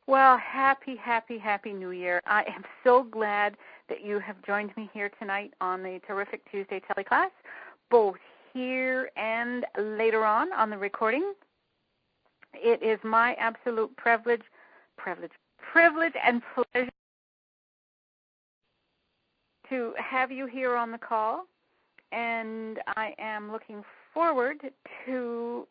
Well, happy, happy, happy New Year. I am so glad that you have joined me here tonight on the Terrific Tuesday teleclass, both here and later on the recording. It is my absolute privilege and pleasure to have you here on the call, and I am looking forward to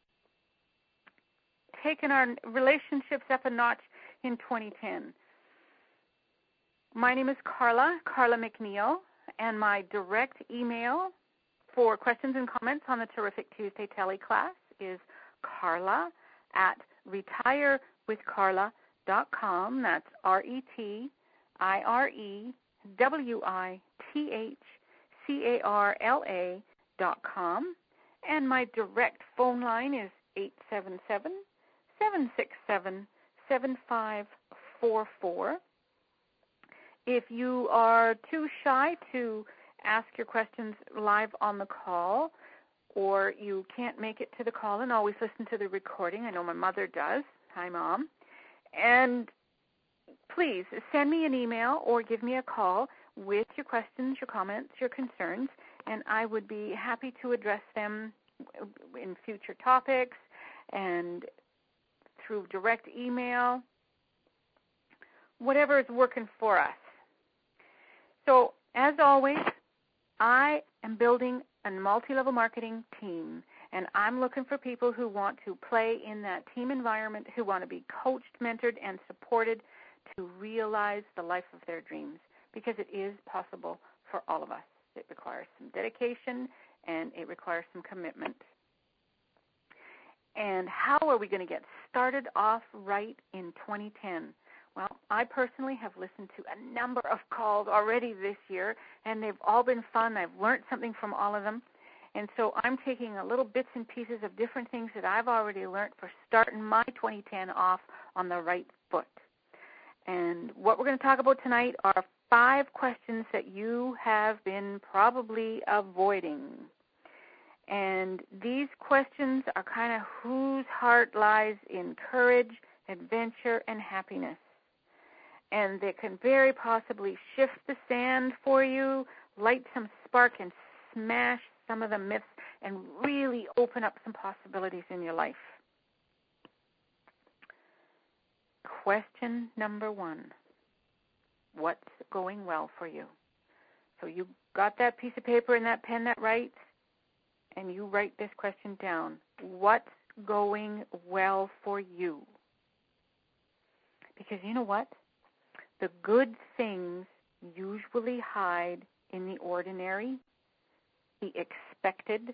taking our relationships up a notch in 2010. My name is Carla McNeil, and my direct email for questions and comments on the Terrific Tuesday teleclass is carla@retirewithcarla.com. That's RETIREWITHCARLA.com. And my direct phone line is 877-767-7544. If you are too shy to ask your questions live on the call, or you can't make it to the call and always listen to the recording, I know my mother does. Hi, Mom. And please send me an email or give me a call with your questions, your comments, your concerns, and I would be happy to address them in future topics and through direct email, whatever is working for us. So, as always, I am building a multi-level marketing team, and I'm looking for people who want to play in that team environment, who want to be coached, mentored, and supported to realize the life of their dreams, because it is possible for all of us. It requires some dedication, and it requires some commitment. And how are we going to get started off right in 2010? Well, I personally have listened to a number of calls already this year, and they've all been fun. I've learned something from all of them. And so I'm taking a little bits and pieces of different things that I've already learned for starting my 2010 off on the right foot. And what we're going to talk about tonight are 5 questions that you have been probably avoiding. And these questions are kind of whose heart lies in courage, adventure, and happiness. And they can very possibly shift the sand for you, light some spark, and smash some of the myths, and really open up some possibilities in your life. Question number 1. What's going well for you? So you got that piece of paper and that pen that writes, and you write this question down. What's going well for you? Because you know what? The good things usually hide in the ordinary, the expected,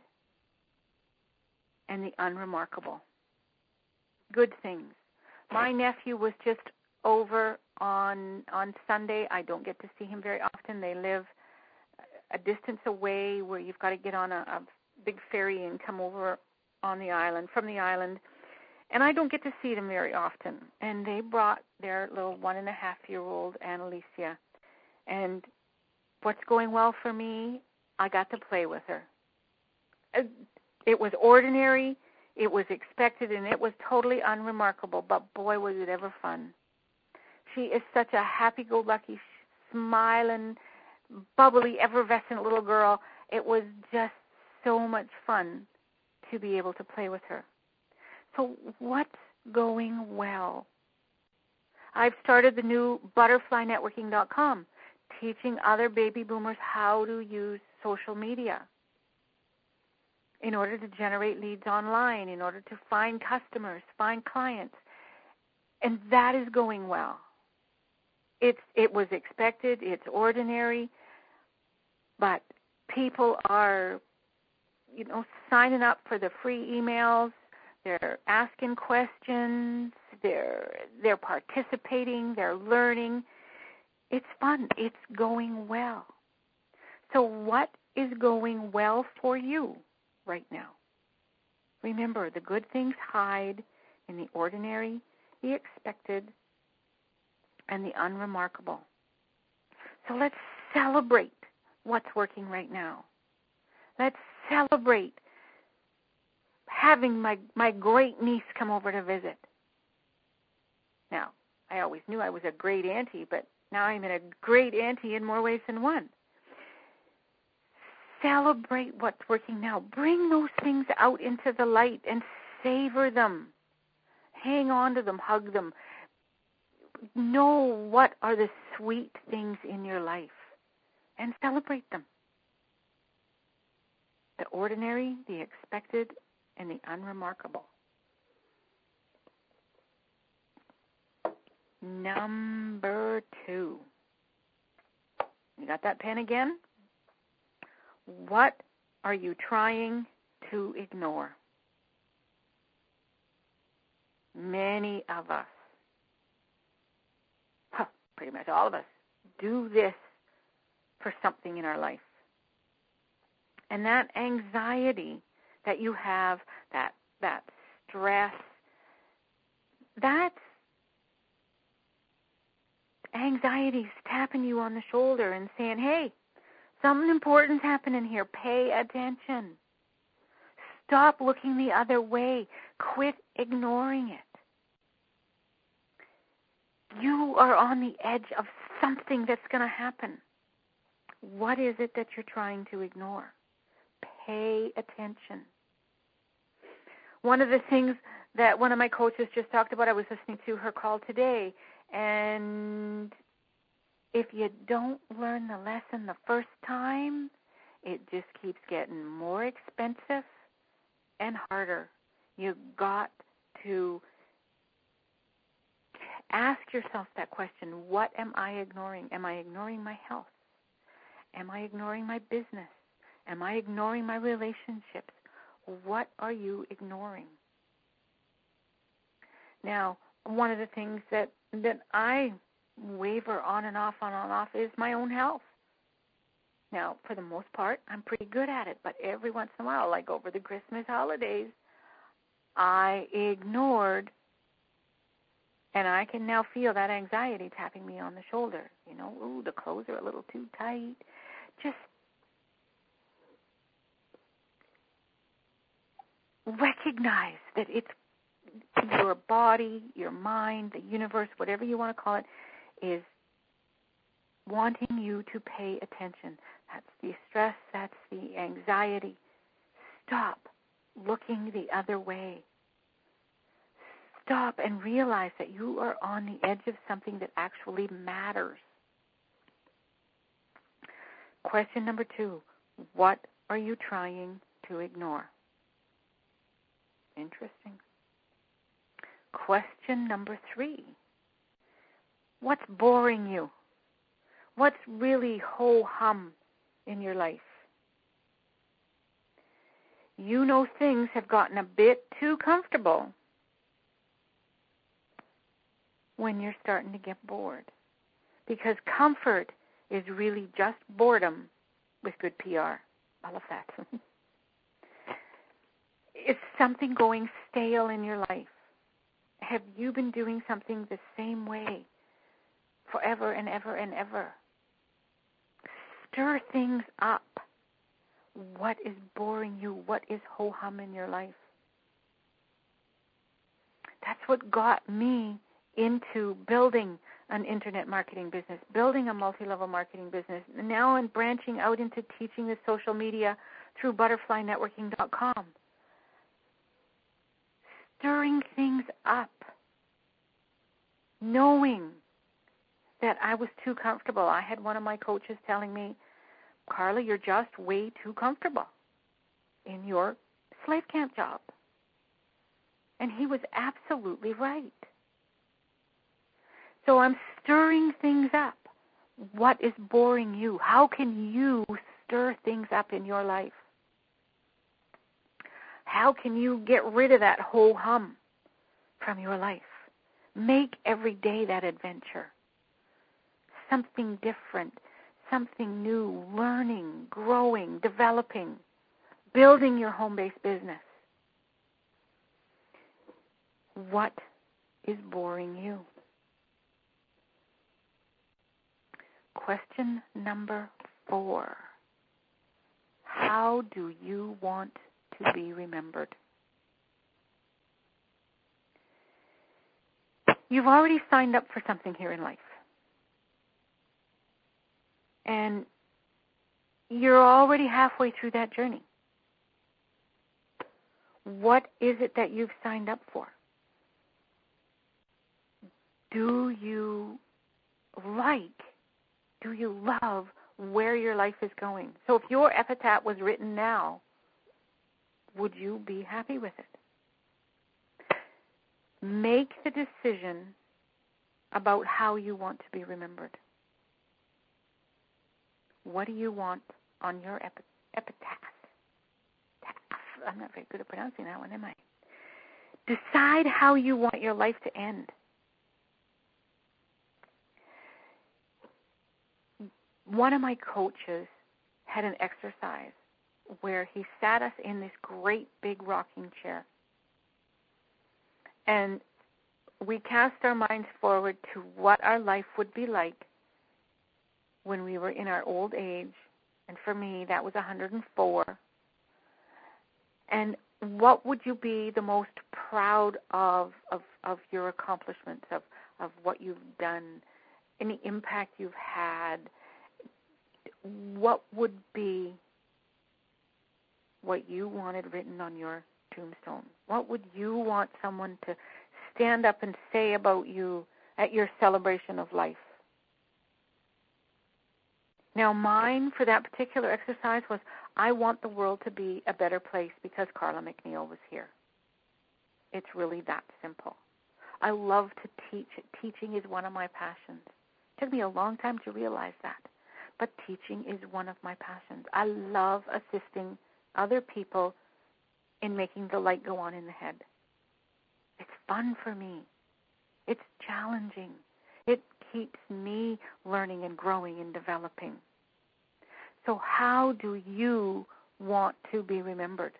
and the unremarkable. Good things. My nephew was just over on Sunday. I don't get to see him very often. They live a distance away where you've got to get on a big ferry and come over on the island, from the island. And I don't get to see them very often. And they brought their little 1.5-year-old, Annalicia. And what's going well for me, I got to play with her. It was ordinary, it was expected, and it was totally unremarkable. But boy, was it ever fun. She is such a happy-go-lucky, smiling, bubbly, effervescent little girl. It was just so much fun to be able to play with her. So what's going well? I've started the new butterflynetworking.com, teaching other baby boomers how to use social media in order to generate leads online, in order to find customers, find clients. And that is going well. It was expected, it's ordinary, but people are, signing up for the free emails. They're asking questions, they're participating, they're learning. It's fun. It's going well. So what is going well for you right now? Remember, the good things hide in the ordinary, the expected, and the unremarkable. So let's celebrate what's working right now. Let's celebrate having my great niece come over to visit. Now, I always knew I was a great auntie, but now I'm a great auntie in more ways than one. Celebrate what's working now. Bring those things out into the light and savor them. Hang on to them, hug them. Know what are the sweet things in your life and celebrate them. The ordinary, the expected, and the unremarkable. Number 2. You got that pen again? What are you trying to ignore? Many of us, pretty much all of us, do this for something in our life. And that anxiety that you have, that stress, that's anxiety's tapping you on the shoulder and saying, hey, something important's happening here. Pay attention. Stop looking the other way. Quit ignoring it. You are on the edge of something that's going to happen. What is it that you're trying to ignore? Pay attention. One of the things that one of my coaches just talked about, I was listening to her call today, and if you don't learn the lesson the first time, it just keeps getting more expensive and harder. You've got to ask yourself that question, what am I ignoring? Am I ignoring my health? Am I ignoring my business? Am I ignoring my relationships? What are you ignoring? Now, one of the things that I waver on and off is my own health. Now, for the most part, I'm pretty good at it, but every once in a while, like over the Christmas holidays, I ignored, and I can now feel that anxiety tapping me on the shoulder. You know, ooh, the clothes are a little too tight. Just recognize that it's your body, your mind, the universe, whatever you want to call it, is wanting you to pay attention. That's the stress, that's the anxiety. Stop looking the other way. Stop and realize that you are on the edge of something that actually matters. Question number 2, what are you trying to ignore? Interesting. Question number 3, what's boring you? What's really ho-hum in your life? You know things have gotten a bit too comfortable when you're starting to get bored. Because comfort is really just boredom with good PR. I love that. It's something going stale in your life. Have you been doing something the same way forever and ever and ever? Stir things up. What is boring you? What is ho-hum in your life? That's what got me into building an internet marketing business, building a multi-level marketing business. Now I'm branching out into teaching the social media through butterflynetworking.com. Stirring things up. Knowing that I was too comfortable. I had one of my coaches telling me, Carla, you're just way too comfortable in your slave camp job. And he was absolutely right. So I'm stirring things up. What is boring you? How can you stir things up in your life? How can you get rid of that ho-hum from your life? Make every day that adventure. Something different, something new, learning, growing, developing, building your home-based business. What is boring you? Question number 4. How do you want to be remembered? You've already signed up for something here in life. And you're already halfway through that journey. What is it that you've signed up for? Do you love where your life is going? So if your epitaph was written now, would you be happy with it? Make the decision about how you want to be remembered. What do you want on your epitaph? I'm not very good at pronouncing that one, am I? Decide how you want your life to end. One of my coaches had an exercise where he sat us in this great big rocking chair. And we cast our minds forward to what our life would be like when we were in our old age. And for me, that was 104. And what would you be the most proud of your accomplishments, of what you've done, any impact you've had? What would be what you wanted written on your tombstone? What would you want someone to stand up and say about you at your celebration of life? Now, mine for that particular exercise was, I want the world to be a better place because Karla McNeil was here. It's really that simple. I love to teach. Teaching is one of my passions. It took me a long time to realize that, but teaching is one of my passions. I love assisting other people in making the light go on in the head. It's fun for me. It's challenging. It keeps me learning and growing and developing. So how do you want to be remembered?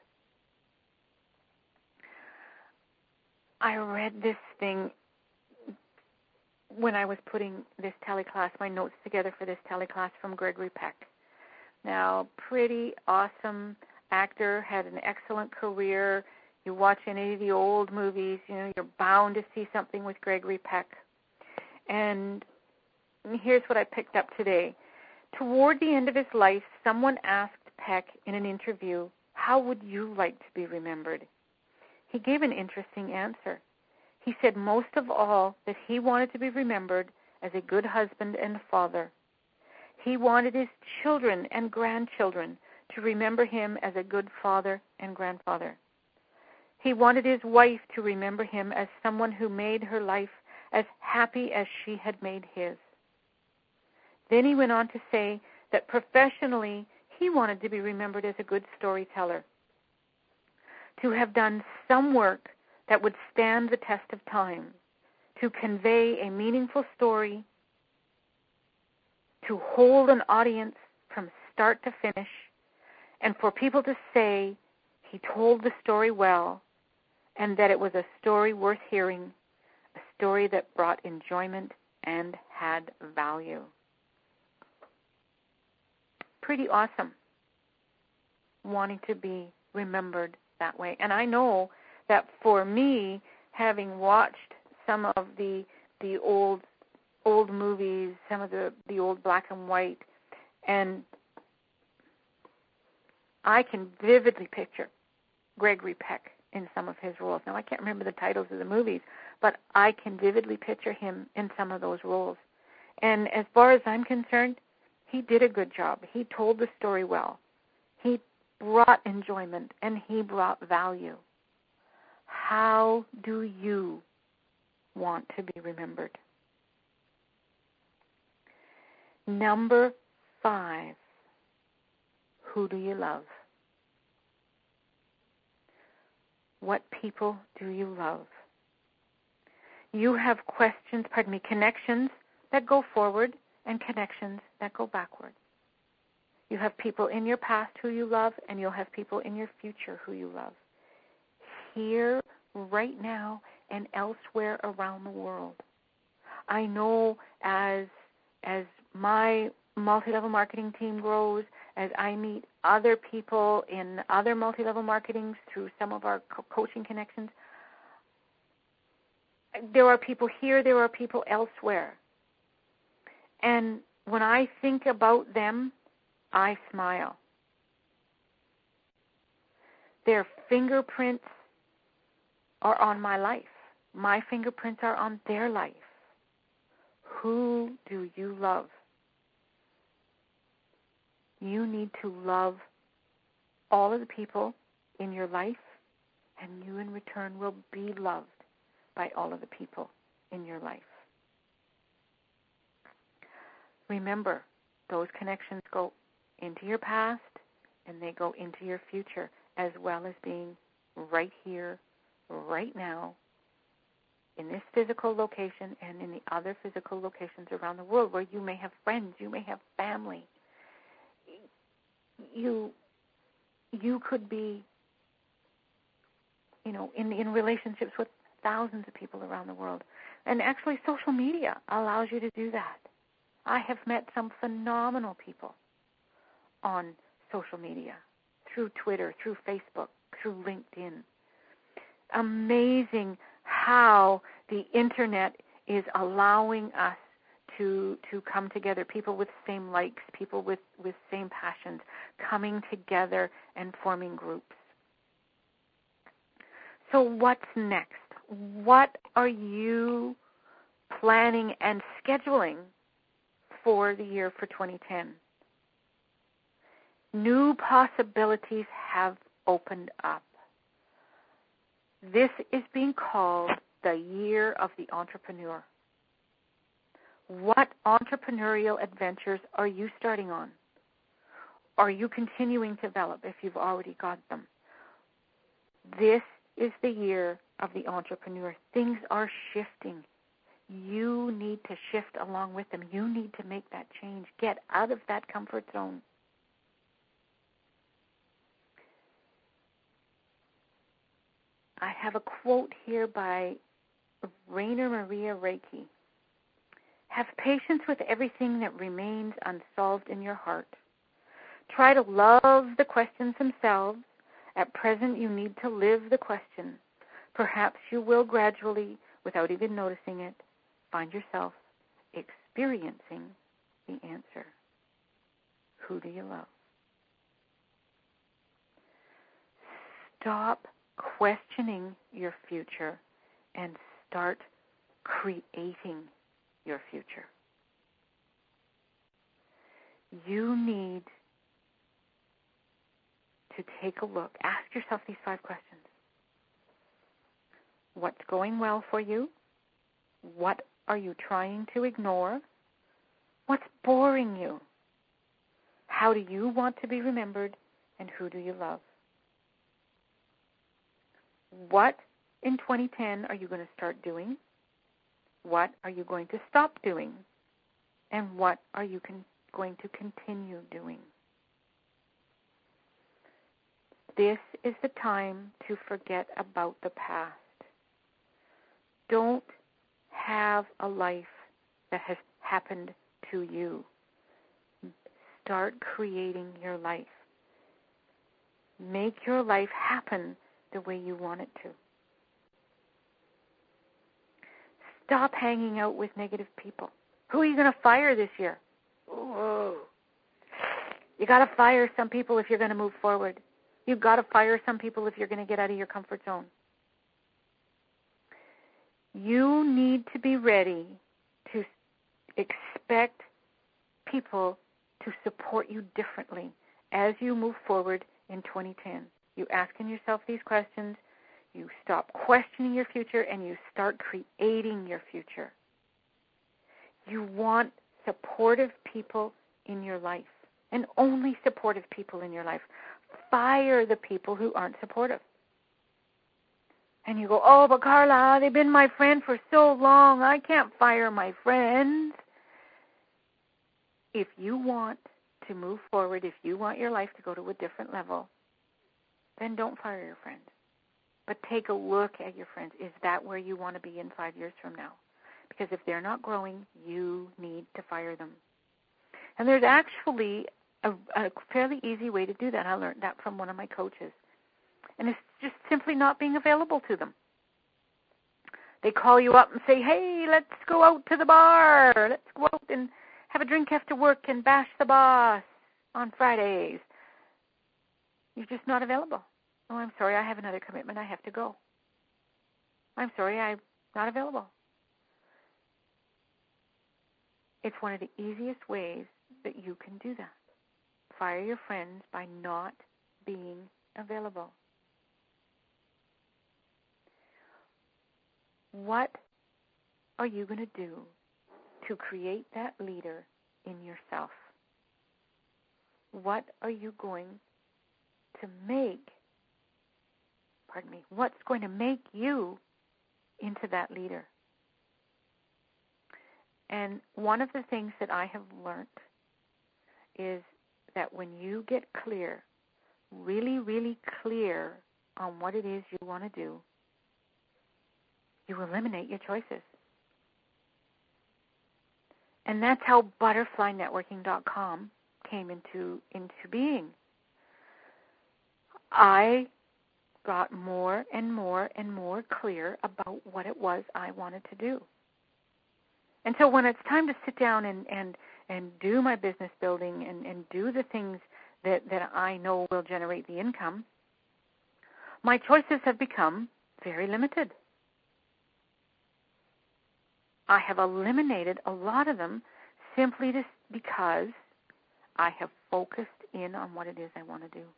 I read this thing when I was putting this teleclass, my notes together for this teleclass, from Gregory Peck. Now, pretty awesome actor, had an excellent career. You watch any of the old movies, you're bound to see something with Gregory Peck. And here's what I picked up today. Toward the end of his life, someone asked Peck in an interview, how would you like to be remembered? He gave an interesting answer. He said most of all that he wanted to be remembered as a good husband and father. He wanted his children and grandchildren to remember him as a good father and grandfather. He wanted his wife to remember him as someone who made her life as happy as she had made his. Then he went on to say that professionally he wanted to be remembered as a good storyteller, to have done some work that would stand the test of time, to convey a meaningful story, to hold an audience from start to finish, and for people to say he told the story well and that it was a story worth hearing, a story that brought enjoyment and had value. Pretty awesome, wanting to be remembered that way. And I know that for me, having watched some of the old movies, some of the old black and white, and I can vividly picture Gregory Peck in some of his roles. Now, I can't remember the titles of the movies, but I can vividly picture him in some of those roles. And as far as I'm concerned, he did a good job. He told the story well. He brought enjoyment, and he brought value. How do you want to be remembered? Number 5, who do you love? What people do you love? You have connections that go forward and connections that go backward. You have people in your past who you love, and you'll have people in your future who you love. Here, right now, and elsewhere around the world. I know as my multi-level marketing team grows, as I meet other people in other multi-level marketings through some of our coaching connections, There are people here, there are people elsewhere. And when I think about them, I smile. Their fingerprints are on my life. My fingerprints are on their life. Who do you love? You need to love all of the people in your life, and you in return will be loved by all of the people in your life. Remember, those connections go into your past and they go into your future, as well as being right here, right now, in this physical location and in the other physical locations around the world where you may have friends, you may have family. You could be, in relationships with thousands of people around the world. And actually social media allows you to do that. I have met some phenomenal people on social media, through Twitter, through Facebook, through LinkedIn. Amazing how the internet is allowing us to come together, people with same likes, people with same passions, coming together and forming groups. So what's next? What are you planning and scheduling for the year for 2010? New possibilities have opened up. This is being called the year of the entrepreneur. What entrepreneurial adventures are you starting on? Are you continuing to develop if you've already got them? This is the year of the entrepreneur. Things are shifting. You need to shift along with them. You need to make that change. Get out of that comfort zone. I have a quote here by Rainer Maria Reiki. Have patience with everything that remains unsolved in your heart. Try to love the questions themselves. At present, you need to live the question. Perhaps you will gradually, without even noticing it, find yourself experiencing the answer. Who do you love? Stop questioning your future and start creating your future. You need to take a look. Ask yourself these 5 questions. What's going well for you? What are you trying to ignore? What's boring you? How do you want to be remembered? And who do you love? What in 2010 are you going to start doing? What are you going to stop doing? And what are you going to continue doing? This is the time to forget about the past. Don't have a life that has happened to you. Start creating your life. Make your life happen the way you want it to. Stop hanging out with negative people. Who are you going to fire this year? Ooh. You got to fire some people if you're going to move forward. You've got to fire some people if you're going to get out of your comfort zone. You need to be ready to expect people to support you differently as you move forward in 2010. You asking yourself these questions, you stop questioning your future, and you start creating your future. You want supportive people in your life, and only supportive people in your life. Fire the people who aren't supportive. And you go, oh, but Carla, they've been my friend for so long, I can't fire my friends. If you want to move forward, if you want your life to go to a different level, then don't fire your friends. But take a look at your friends. Is that where you want to be in 5 years from now? Because if they're not growing, you need to fire them. And there's actually a fairly easy way to do that. I learned that from one of my coaches. And it's just simply not being available to them. They call you up and say, hey, let's go out to the bar. Let's go out and have a drink after work and bash the boss on Fridays. You're just not available. Oh, I'm sorry, I have another commitment. I have to go. I'm sorry, I'm not available. It's one of the easiest ways that you can do that. Fire your friends by not being available. What are you going to do to create that leader in yourself? What are you going to make, what's going to make you into that leader? And one of the things that I have learned is that when you get clear, really, really clear on what it is you want to do, you eliminate your choices. And that's how butterflynetworking.com came into being. I got more and more and more clear about what it was I wanted to do. And so when it's time to sit down and do my business building and do the things that I know will generate the income, my choices have become very limited. I have eliminated a lot of them simply because I have focused in on what it is I want to do.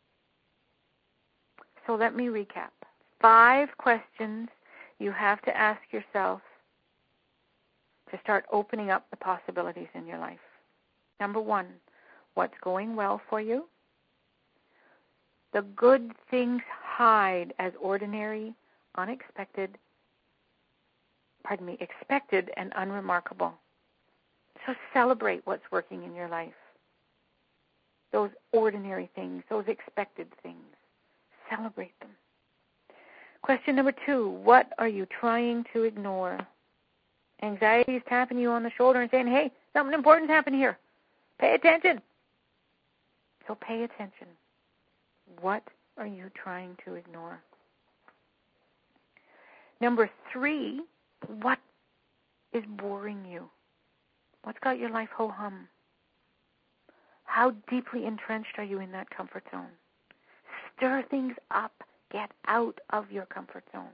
So let me recap. 5 questions you have to ask yourself to start opening up the possibilities in your life. Number 1, what's going well for you? The good things hide as ordinary, expected and unremarkable. So celebrate what's working in your life. Those ordinary things, those expected things. Celebrate them. Question number 2, what are you trying to ignore? Anxiety is tapping you on the shoulder and saying, hey, something important's happening here. Pay attention. So pay attention. What are you trying to ignore? Number 3, what is boring you? What's got your life ho-hum? How deeply entrenched are you in that comfort zone? Stir things up. Get out of your comfort zone.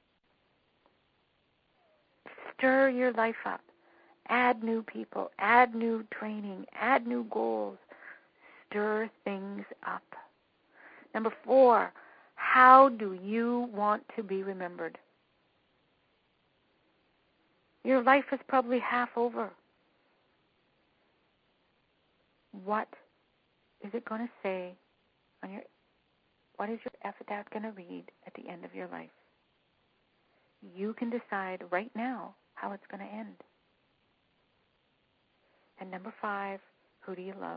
Stir your life up. Add new people. Add new training. Add new goals. Stir things up. Number 4, how do you want to be remembered? Your life is probably half over. What is it going to say on your, what is your epitaph going to read at the end of your life? You can decide right now how it's going to end. And number 5, who do you love?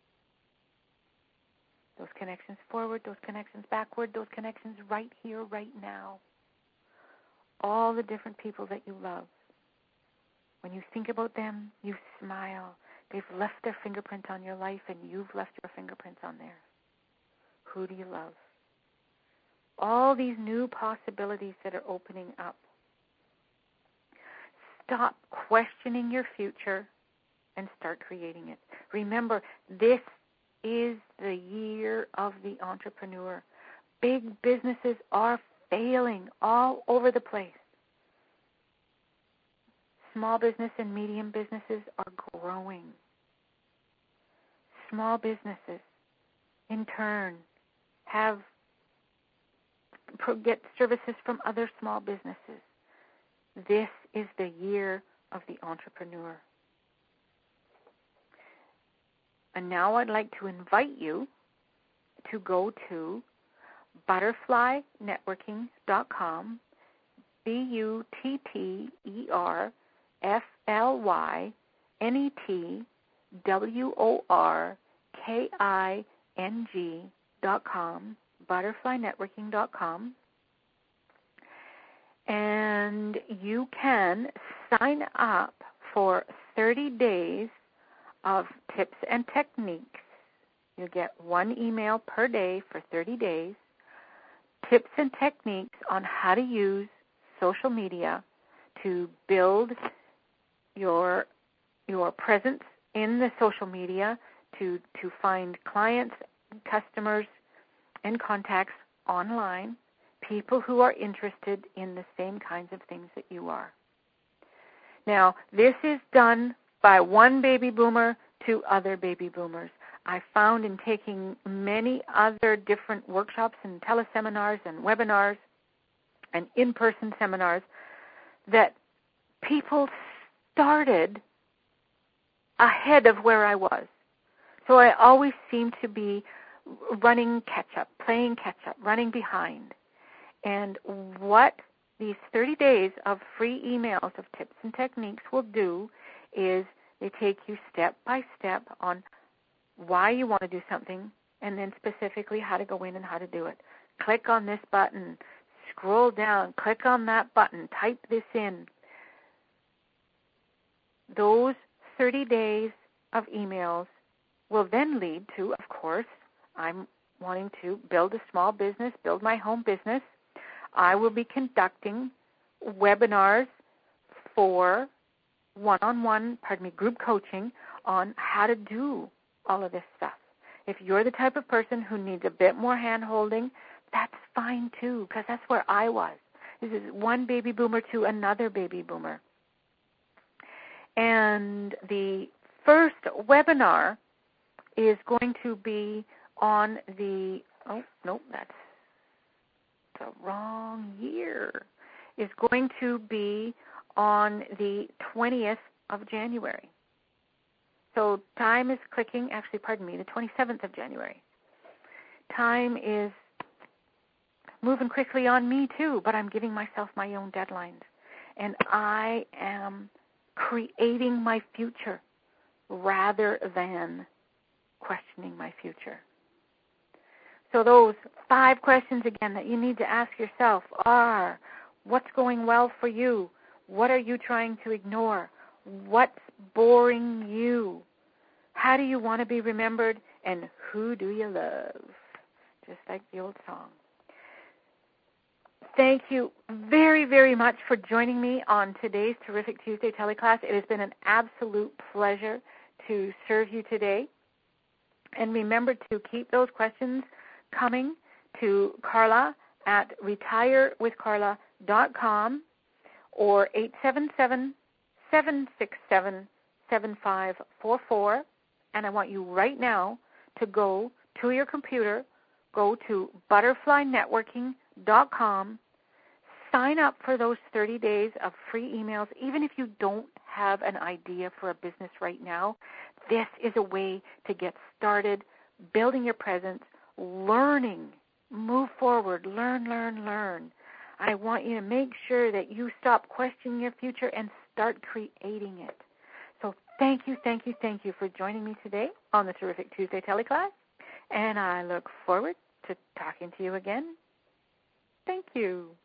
Those connections forward, those connections backward, those connections right here, right now. All the different people that you love. When you think about them, you smile. They've left their fingerprint on your life, and you've left your fingerprints on theirs. Who do you love? All these new possibilities that are opening up. Stop questioning your future and start creating it. Remember, this is the year of the entrepreneur. Big businesses are failing all over the place. Small business and medium businesses are growing. Small businesses, in turn, get services from other small businesses. This is the year of the entrepreneur. And now I'd like to invite you to go to butterflynetworking.com, butterflynetworking.com, butterflynetworking.com, and you can sign up for 30 days of tips and techniques. You get 1 email per day for 30 days, tips and techniques on how to use social media to build your presence in the social media, to find clients, customers, and contacts online, people who are interested in the same kinds of things that you are. Now, this is done by one baby boomer to other baby boomers. I found in taking many other different workshops and teleseminars and webinars and in-person seminars that people started ahead of where I was. So I always seem to be running catch-up, playing catch-up, running behind. And what these 30 days of free emails of tips and techniques will do is they take you step by step on why you want to do something and then specifically how to go in and how to do it. Click on this button, scroll down, click on that button, type this in. Those 30 days of emails will then lead to, of course, I'm wanting to build a small business, build my home business. I will be conducting webinars for group coaching on how to do all of this stuff. If you're the type of person who needs a bit more hand-holding, that's fine too, because that's where I was. This is one baby boomer to another baby boomer. And the first webinar is going to be on the, oh, no, that's the wrong year, is going to be on the 20th of January. So time is clicking, actually, pardon me, the 27th of January. Time is moving quickly on me too, but I'm giving myself my own deadlines. And I am creating my future rather than questioning my future. So those 5 questions again that you need to ask yourself are, what's going well for you? What are you trying to ignore? What's boring you? How do you want to be remembered? And who do you love? Just like the old song. Thank you very, very much for joining me on today's Terrific Tuesday teleclass. It has been an absolute pleasure to serve you today. And remember to keep those questions coming to Carla at retirewithcarla.com or 877-767-7544. And I want you right now to go to your computer, go to butterflynetworking.com, sign up for those 30 days of free emails. Even if you don't have an idea for a business right now, this is a way to get started building your presence, learning, move forward, learn. I want you to make sure that you stop questioning your future and start creating it. So thank you for joining me today on the Terrific Tuesday teleclass, and I look forward to talking to you again. Thank you.